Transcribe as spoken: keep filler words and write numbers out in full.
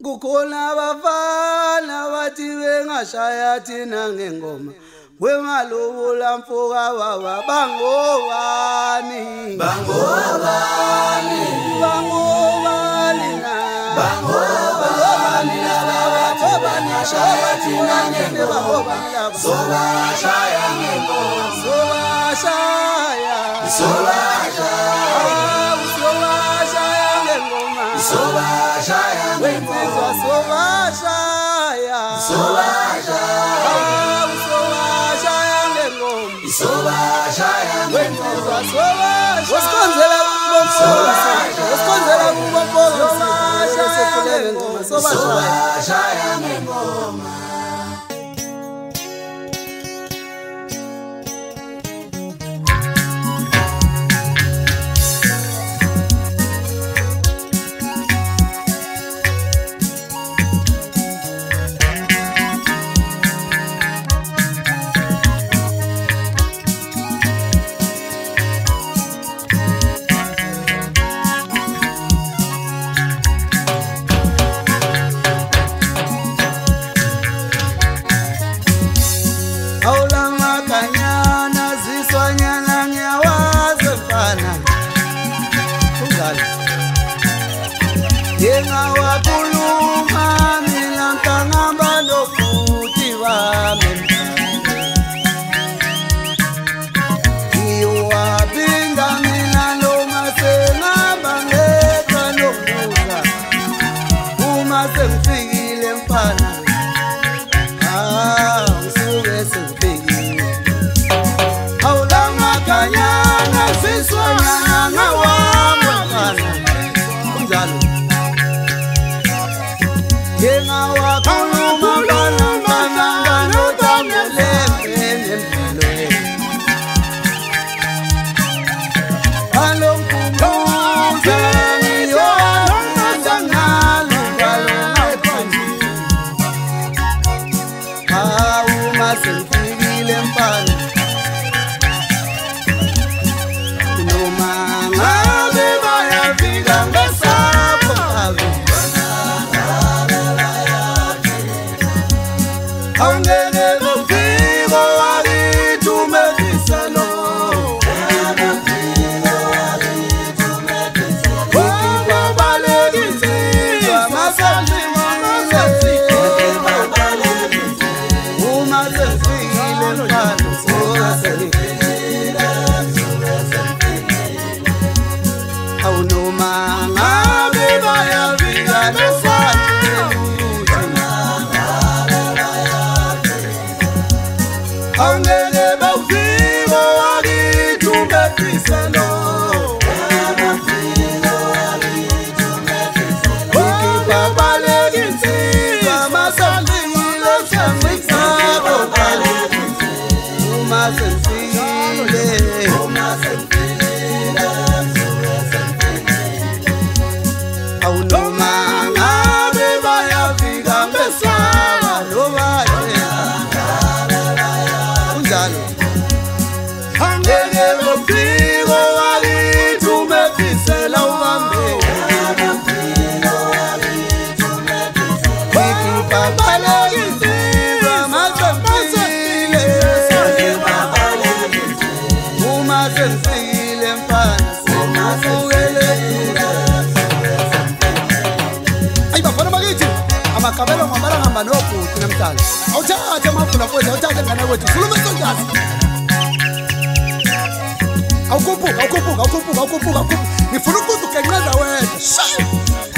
kukhona abafana bathi bengashaya thina ngengoma wengalobula mfoka baba bangobani bangobani bangobani na bangobani labathi bengashaya thina ngengoma sobashaya ngengoma sobashaya sobashaya sobashaya ngengoma sobashaya wenzizwa sobashaya sobashaya sobashaya wenzizwa sobashaya wasikonzela kubomfoka wasikonzela kubomfoka sobashaya ngengoma sobashaya ngengoma Aulama kanyana ziswanyana ngiyawazi mfana unjalo yengawakhuluma mina ngangamba lofuthi bami ngiyowaphinda mina noma sengihamba ngedwa nokubuza uma sengifikile mfana ah ngisuke sengifikile awulama kanyana ziswanyana ngawami mfana kunjalo yengawakhuluma bana bana banothamele empilweni alomkhumbuze ngiyonza ngalo ngalo ngaphansi awuma sengifikile mfana noma ngabe bayafika ngesapho ave awungeke bafika wakithi umethisa lo Kabelo ngambala ngamba nobhuti namhlanje awuthathe amafula mfowethu awuthathe ngane wethu khuluma sonjazi awukhuphuka awukhuphuka awukhuphuka awukhuphuka ngifuna ukuthi ugenqeza wedwa